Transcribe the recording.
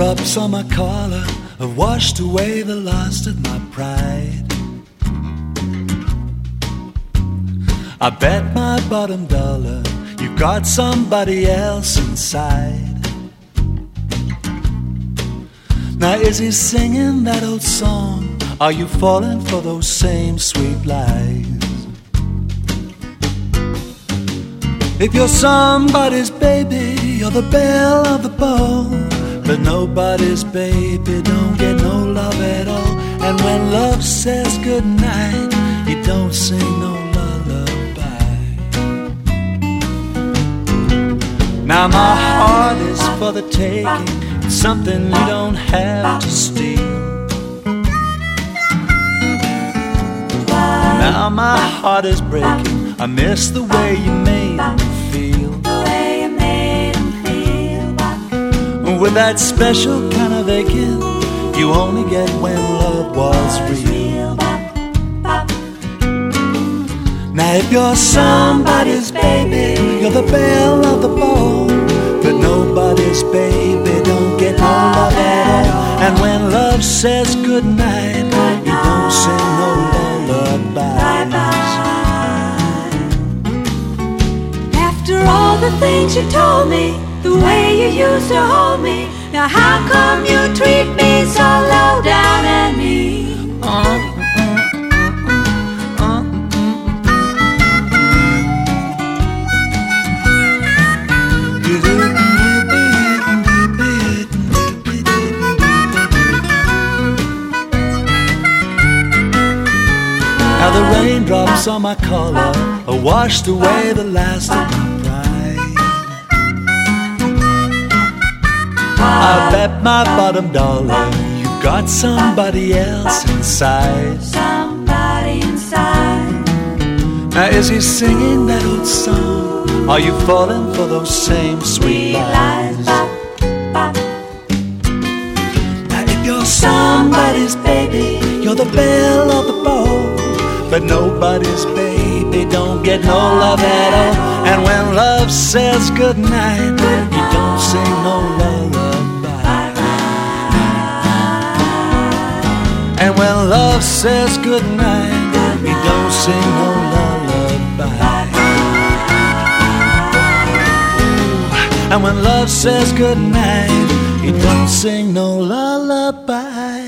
raindrops on my collar have washed away the last of my pride. I bet my bottom dollar you got somebody else inside. Now is he singing that old song? Are you falling for those same sweet lies? If you're somebody's baby, you're the belle of the ball. But nobody's baby don't get no love at all. And when love says goodnight, you don't sing no lullaby. Now my heart is for the taking. It's something you don't have to steal. Now my heart is breaking. I miss the way you made me feel. The way you made him feel. With that special kind of aching you only get when love was real. Now if you're somebody's baby, you're the belle of the ball. But nobody's baby don't get no love at all. And when love says goodnight, you don't sing no lullabies. After all the things you told me, the way you used to hold me, now how come you treat me so low down and mean? Now the raindrops on my collar have washed away the last of my pride. I bet my bottom dollar you got somebody else inside. Somebody inside. Now is he singing that old song? Are you falling for those same sweet lies? Now if you're somebody's baby, you're the belle of the ball. But nobody's baby don't get no love at all. And when love says goodnight, you don't sing no lullaby. And when love says goodnight, you don't sing no lullaby. And when love says goodnight, you don't sing no lullaby.